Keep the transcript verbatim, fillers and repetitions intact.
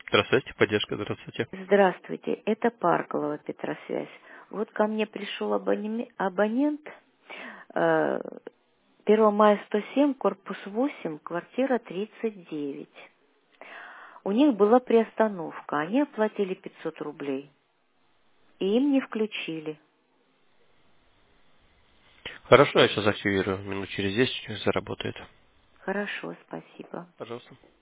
Здравствуйте, поддержка, здравствуйте. Здравствуйте, это Парколова Петросвязь. Вот ко мне пришел абонеме- абонент, э, первого мая сто семь, корпус восемь, квартира тридцать девять. У них была приостановка, они оплатили пятьсот рублей, и им не включили. Хорошо, я сейчас активирую. Минут через десять заработает. Хорошо, спасибо. Пожалуйста.